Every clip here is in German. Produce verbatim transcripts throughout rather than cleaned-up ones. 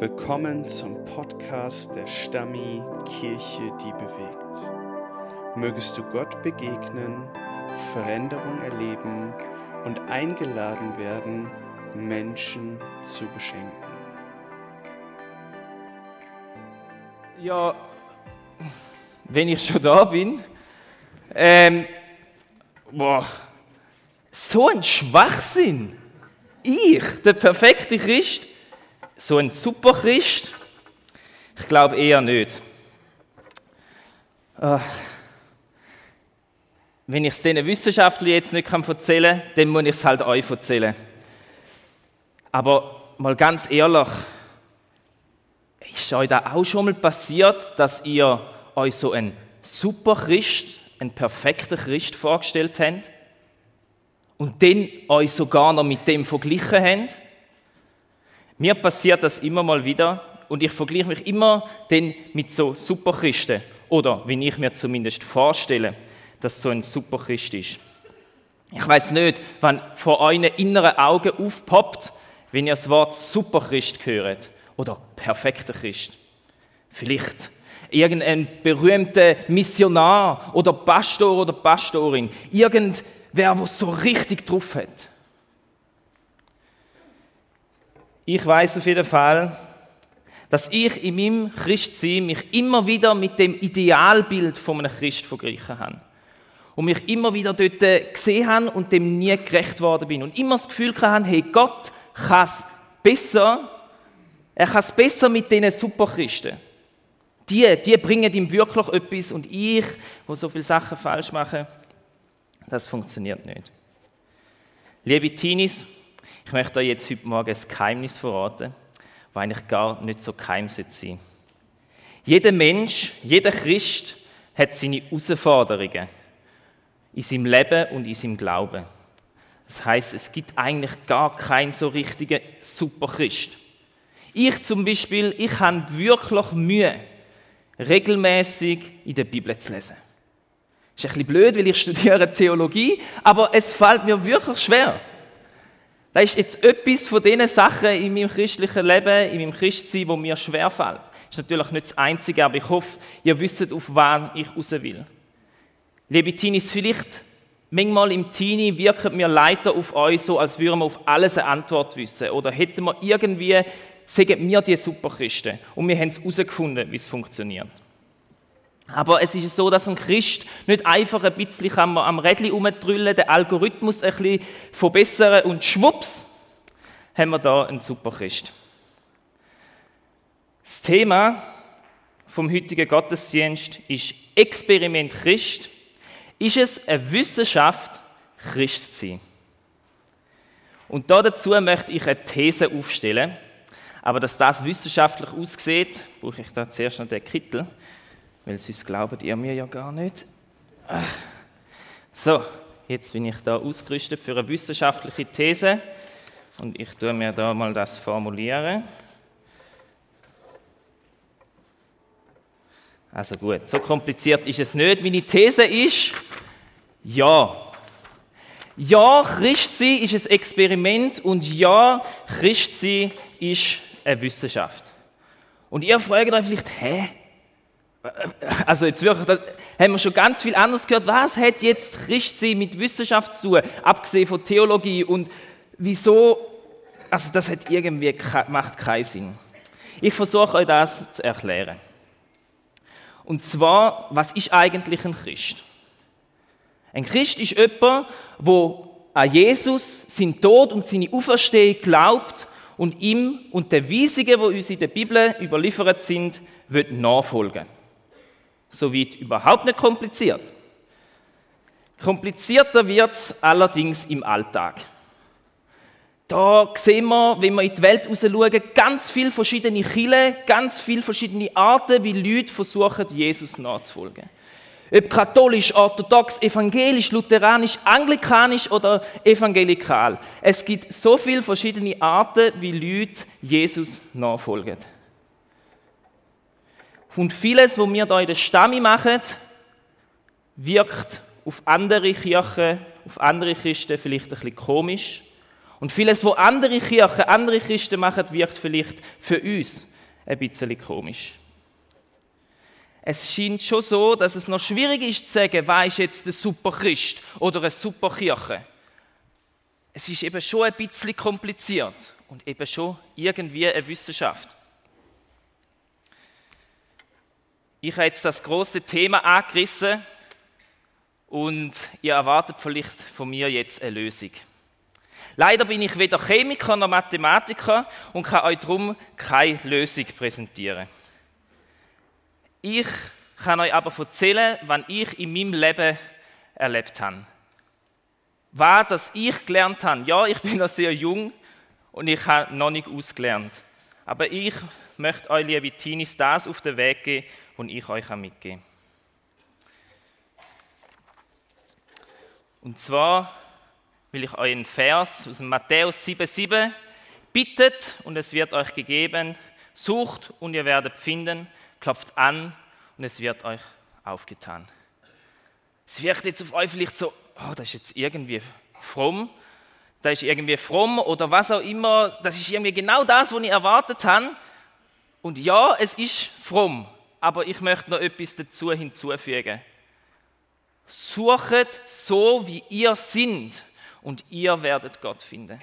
Willkommen zum Podcast der Stammi Kirche, die bewegt. Mögest du Gott begegnen, Veränderung erleben und eingeladen werden, Menschen zu beschenken. Ja, wenn ich schon da bin, ähm, boah, so ein Schwachsinn. Ich, der perfekte Christ, so ein super Christ? Ich glaube eher nicht. Äh, wenn ich es den Wissenschaftlern jetzt nicht erzählen kann, dann muss ich es halt euch erzählen. Aber mal ganz ehrlich, ist euch da auch schon mal passiert, dass ihr euch so einen super Christ, einen perfekten Christ vorgestellt habt und dann euch sogar noch mit dem verglichen habt? Mir passiert das immer mal wieder und ich vergleiche mich immer dann mit so Superchristen oder wie ich mir zumindest vorstelle, dass so ein Superchrist ist. Ich weiß nicht, wann vor euren inneren Augen aufpoppt, wenn ihr das Wort Superchrist hört oder perfekter Christ. Vielleicht irgendein berühmter Missionar oder Pastor oder Pastorin, irgendwer, der so richtig drauf hat. Ich weiß auf jeden Fall, dass ich in meinem Christsein mich immer wieder mit dem Idealbild von einem Christ verglichen habe. Und mich immer wieder dort gesehen habe und dem nie gerecht worden bin. Und immer das Gefühl hatte, hey, Gott kann es besser, er kann es besser mit diesen Superchristen. Die, die bringen ihm wirklich etwas und ich, wo so viele Sachen falsch mache, das funktioniert nicht. Liebe Teenies, ich möchte euch jetzt heute Morgen ein Geheimnis verraten, das eigentlich gar nicht so geheim sein sollte. Jeder Mensch, jeder Christ hat seine Herausforderungen in seinem Leben und in seinem Glauben. Das heisst, es gibt eigentlich gar keinen so richtigen Superchrist. Ich zum Beispiel, ich habe wirklich Mühe, regelmäßig in der Bibel zu lesen. Das ist ein bisschen blöd, weil ich studiere Theologie, aber es fällt mir wirklich schwer. Das ist jetzt etwas von diesen Sachen in meinem christlichen Leben, in meinem Christsein, wo mir schwerfällt. Das ist natürlich nicht das Einzige, aber ich hoffe, ihr wisst, auf wen ich raus will. Liebe Teenies, vielleicht manchmal im Teenie wirken wir Leiter auf euch so, als würden wir auf alles eine Antwort wissen. Oder hätten wir irgendwie, sagen wir die Superchristen und wir haben es herausgefunden, wie es funktioniert. Aber es ist so, dass ein Christ nicht einfach ein bisschen am, am Rädchen herumdrüllen, den Algorithmus ein bisschen verbessern und schwupps, haben wir da einen Superchrist. Das Thema vom heutigen Gottesdienst ist Experiment Christ. Ist es eine Wissenschaft, Christ zu sein? Und dazu möchte ich eine These aufstellen. Aber dass das wissenschaftlich aussieht, brauche ich da zuerst noch den Kittel. Weil sonst glaubt ihr mir ja gar nicht. So, jetzt bin ich da ausgerüstet für eine wissenschaftliche These und ich tue mir da mal das formulieren. Also gut, so kompliziert ist es nicht. Meine These ist, ja. Ja, Christsein ist ein Experiment und ja, Christsein ist eine Wissenschaft. Und ihr fragt euch vielleicht, hä? Also jetzt wirklich, das haben wir schon ganz viel anderes gehört. Was hat jetzt Christsein mit Wissenschaft zu tun, abgesehen von Theologie? Und wieso? Also das hat irgendwie macht keinen Sinn. Ich versuche euch das zu erklären. Und zwar, was ist eigentlich ein Christ? Ein Christ ist jemand, der an Jesus, seinen Tod und seine Auferstehung glaubt und ihm und den Weisungen, die uns in der Bibel überliefert sind, wird nachfolgen. Soweit überhaupt nicht kompliziert. Komplizierter wird es allerdings im Alltag. Da sehen wir, wenn wir in die Welt rausschauen, ganz viele verschiedene Kirchen, ganz viele verschiedene Arten, wie Leute versuchen, Jesus nachzufolgen. Ob katholisch, orthodox, evangelisch, lutheranisch, anglikanisch oder evangelikal. Es gibt so viele verschiedene Arten, wie Leute Jesus nachfolgen. Und vieles, was wir hier in der Stammi machen, wirkt auf andere Kirchen, auf andere Christen vielleicht ein bisschen komisch. Und vieles, was andere Kirchen, andere Christen machen, wirkt vielleicht für uns ein bisschen komisch. Es scheint schon so, dass es noch schwierig ist zu sagen, wer ist jetzt der Superchrist oder eine Superkirche. Es ist eben schon ein bisschen kompliziert und eben schon irgendwie eine Wissenschaft. Ich habe jetzt das große Thema angerissen und ihr erwartet vielleicht von mir jetzt eine Lösung. Leider bin ich weder Chemiker noch Mathematiker und kann euch darum keine Lösung präsentieren. Ich kann euch aber erzählen, was ich in meinem Leben erlebt habe. Was das ich gelernt habe. Ja, ich bin noch sehr jung und ich habe noch nicht ausgelernt. Aber ich möchte euch, liebe Teenies, das auf den Weg geben, was ich euch mitgeben kann. Und zwar will ich euch einen Vers aus dem Matthäus sieben sieben: Bittet und es wird euch gegeben, sucht und ihr werdet finden, klopft an und es wird euch aufgetan. Es wirkt jetzt auf euch vielleicht so, oh, das ist jetzt irgendwie fromm, das ist irgendwie fromm oder was auch immer, das ist irgendwie genau das, was ich erwartet habe. Und ja, es ist fromm, aber ich möchte noch etwas dazu hinzufügen. Suchet so, wie ihr seid, und ihr werdet Gott finden.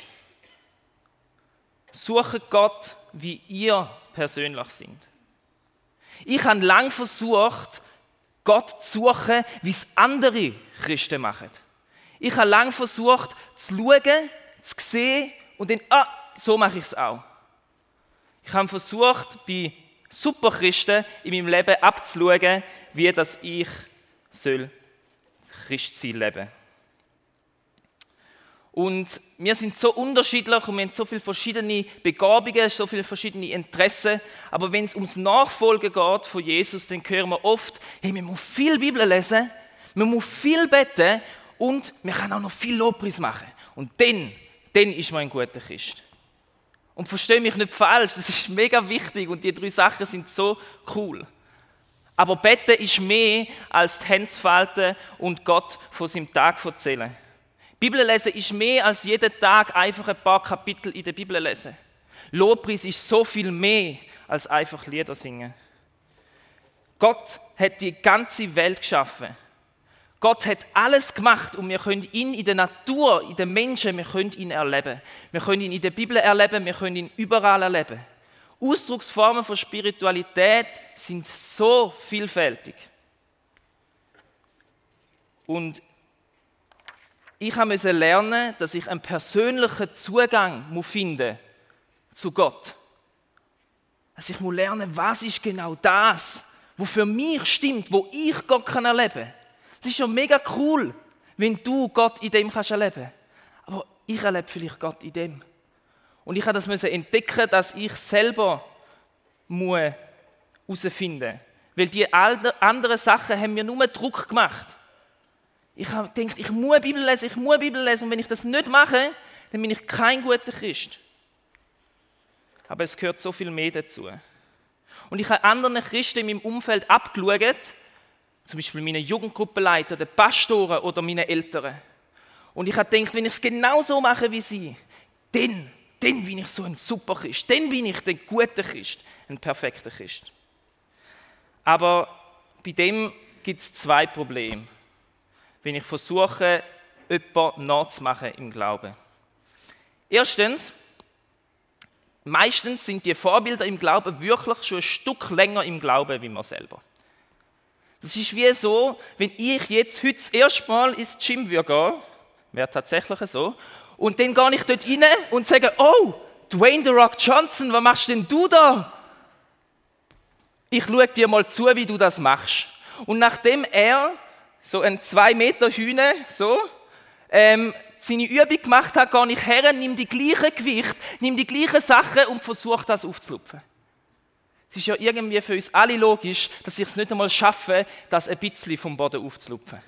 Suchet Gott, wie ihr persönlich seid. Ich habe lange versucht, Gott zu suchen, wie es andere Christen machen. Ich habe lange versucht, zu schauen, zu sehen und dann, ah, so mache ich es auch. Ich habe versucht, bei Superchristen in meinem Leben abzuschauen, wie das ich soll Christsein leben. Und wir sind so unterschiedlich und wir haben so viele verschiedene Begabungen, so viele verschiedene Interessen. Aber wenn es ums Nachfolgen geht von Jesus, dann hören wir oft, hey, man muss viel Bibel lesen, man muss viel beten und man kann auch noch viel Lobpreis machen. Und dann, dann ist man ein guter Christ. Und verstehe mich nicht falsch, das ist mega wichtig und die drei Sachen sind so cool. Aber beten ist mehr als die Hände zu falten und Gott von seinem Tag erzählen. Bibel lesen ist mehr als jeden Tag einfach ein paar Kapitel in der Bibel lesen. Lobpreis ist so viel mehr als einfach Lieder singen. Gott hat die ganze Welt geschaffen. Gott hat alles gemacht und wir können ihn in der Natur, in den Menschen, wir können ihn erleben. Wir können ihn in der Bibel erleben, wir können ihn überall erleben. Ausdrucksformen von Spiritualität sind so vielfältig. Und ich musste lernen, dass ich einen persönlichen Zugang finden muss zu Gott. Dass ich lernen muss, was ist genau das, was für mich stimmt, wo ich Gott erleben kann. Das ist ja mega cool, wenn du Gott in dem kannst erleben. Aber ich erlebe vielleicht Gott in dem. Und ich musste das entdecken, dass ich selber herausfinden muss. Weil die anderen Sachen haben mir nur Druck gemacht. Ich habe gedacht, ich muss Bibel lesen, ich muss Bibel lesen. Und wenn ich das nicht mache, dann bin ich kein guter Christ. Aber es gehört so viel mehr dazu. Und ich habe anderen Christen in meinem Umfeld abgeschaut, zum Beispiel meine Jugendgruppenleiter, die Pastoren oder meine Eltern. Und ich habe gedacht, wenn ich es genau so mache wie sie, dann, dann bin ich so ein super Christ. Dann bin ich der gute Christ, ein perfekter Christ. Aber bei dem gibt es zwei Probleme, wenn ich versuche, jemanden nachzumachen im Glauben. Erstens, meistens sind die Vorbilder im Glauben wirklich schon ein Stück länger im Glauben wie man selber. Das ist wie so, wenn ich jetzt heute das erste Mal ins Gym würde gehen, wäre tatsächlich so, und dann gehe ich dort rein und sage, oh, Dwayne The Rock Johnson, was machst denn du da? Ich schaue dir mal zu, wie du das machst. Und nachdem er so ein zwei Meter Hühner, so, ähm, seine Übung gemacht hat, gehe ich her, nimm die gleiche Gewicht, nimm die gleichen Sachen und versuche das aufzulupfen. Es ist ja irgendwie für uns alle logisch, dass ich es nicht einmal schaffe, das ein bisschen vom Boden aufzulupfen.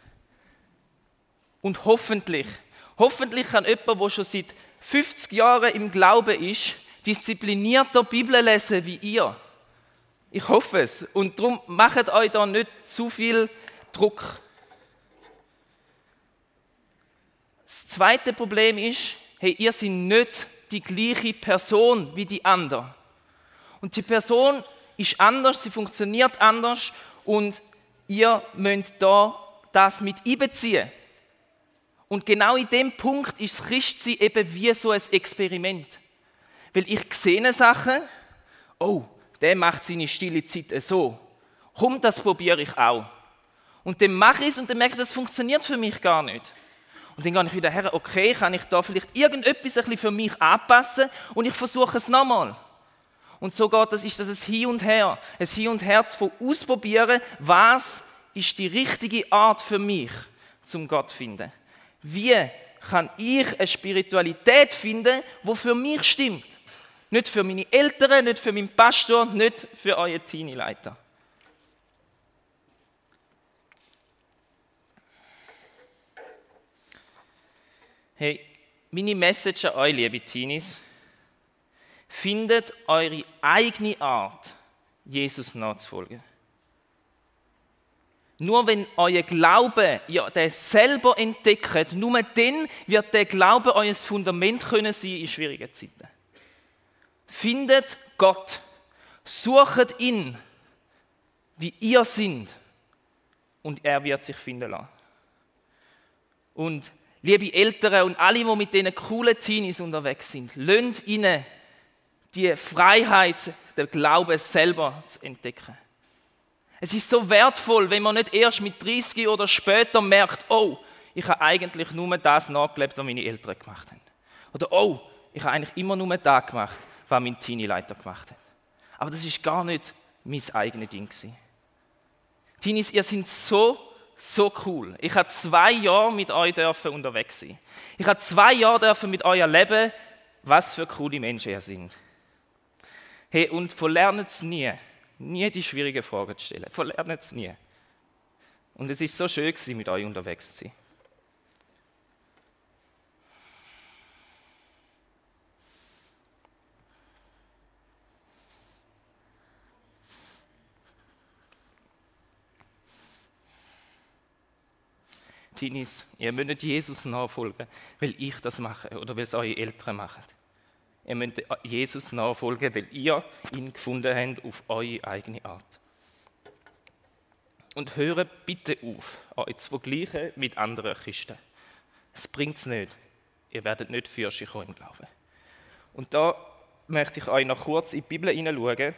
Und hoffentlich, hoffentlich kann jemand, der schon seit fünfzig Jahren im Glauben ist, disziplinierter Bibel lesen wie ihr. Ich hoffe es. Und darum macht euch da nicht zu viel Druck. Das zweite Problem ist, hey, ihr seid nicht die gleiche Person wie die anderen. Und die Person ist anders, sie funktioniert anders und ihr müsst da das mit einbeziehen. Und genau in dem Punkt ist das Christsein eben wie so ein Experiment. Weil ich sehe Sachen, oh, der macht seine stille Zeit so. Komm, das probiere ich auch. Und dann mache ich es und dann merke ich, das funktioniert für mich gar nicht. Und dann gehe ich wieder her, okay, kann ich da vielleicht irgendetwas ein bisschen für mich anpassen und ich versuche es nochmal. Und so geht das, ist das ein Hin und Her. Ein Hin und Her von ausprobieren, was ist die richtige Art für mich, zum Gott zu finden. Wie kann ich eine Spiritualität finden, die für mich stimmt? Nicht für meine Eltern, nicht für meinen Pastor, nicht für eure Teenie-Leiter. Hey, meine Message an euch, liebe Teenies, findet eure eigene Art, Jesus nachzufolgen. Nur wenn euer Glaube, ihr den selber entdeckt, nur dann wird der Glaube euer Fundament können sein in schwierigen Zeiten. Findet Gott, sucht ihn, wie ihr seid, und er wird sich finden lassen. Und liebe Eltern und alle, die mit diesen coolen Teenies unterwegs sind, lasst ihnen die Freiheit, den Glauben selber zu entdecken. Es ist so wertvoll, wenn man nicht erst mit dreißig oder später merkt, oh, ich habe eigentlich nur das nachgelebt, was meine Eltern gemacht haben. Oder oh, ich habe eigentlich immer nur das gemacht, was mein Teenie-Leiter gemacht hat. Aber das ist gar nicht mein eigenes Ding gewesen. Teenies, ihr seid so, so cool. Ich habe zwei Jahre mit euch dürfen unterwegs sein. Ich habe zwei Jahre dürfen mit euch erleben, was für coole Menschen ihr seid. Hey, und verlernt es nie, nie die schwierigen Fragen zu stellen. Verlernt es nie. Und es ist so schön gewesen, mit euch unterwegs zu sein. Teenies, ihr müsst nicht Jesus nachfolgen, weil ich das mache oder weil es eure Eltern machen. Ihr müsst Jesus nachfolgen, weil ihr ihn gefunden habt auf eure eigene Art. Und hört bitte auf, euch zu vergleichen mit anderen Christen. Es bringt es nicht. Ihr werdet nicht Fürsche kommen im Glauben. Und da möchte ich euch noch kurz in die Bibel hineinschauen.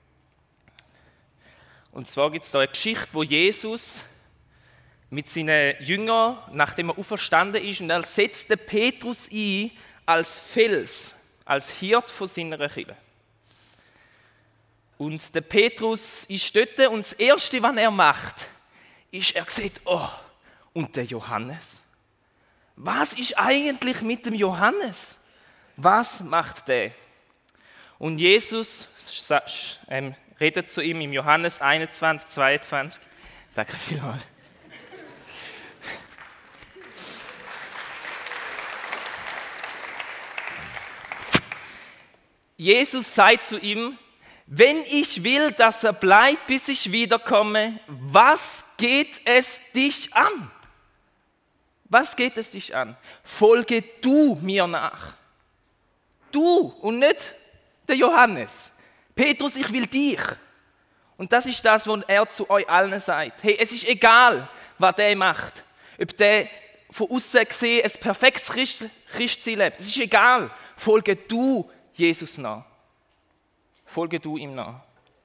Und zwar gibt es da eine Geschichte, wo Jesus mit seinen Jüngern, nachdem er auferstanden ist, und er setzt den Petrus ein als Fels, als Hirt von seiner Kirche. Und der Petrus ist dort und das Erste, was er macht, ist, er sieht, oh, und der Johannes. Was ist eigentlich mit dem Johannes? Was macht der? Und Jesus ähm, redet zu ihm im Johannes einundzwanzig, zweiundzwanzig. Danke vielmals. Jesus sagt zu ihm, wenn ich will, dass er bleibt, bis ich wiederkomme, was geht es dich an? Was geht es dich an? Folge du mir nach. Du und nicht der Johannes. Petrus, ich will dich. Und das ist das, was er zu euch allen sagt. Hey, es ist egal, was der macht. Ob der von außen gesehen ein perfektes Christ, Christsein lebt. Es ist egal. Folge du Jesus nach. Folge du ihm nach.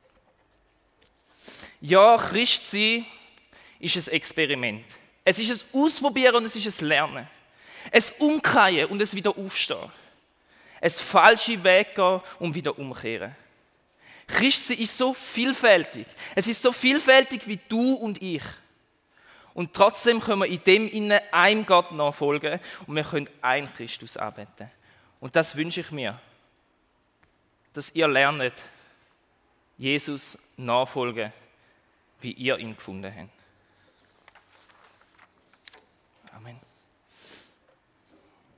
Ja, Christsein ist ein Experiment. Es ist ein Ausprobieren und es ist ein Lernen. Ein Umkehren und ein Wiederaufstehen. Ein falsche Weg gehen und wieder umkehren. Christsein ist so vielfältig. Es ist so vielfältig wie du und ich. Und trotzdem können wir in dem Innen einem Gott nachfolgen und wir können einen Christus anbeten. Und das wünsche ich mir. Dass ihr lernt, Jesus nachfolgen, wie ihr ihn gefunden habt. Amen.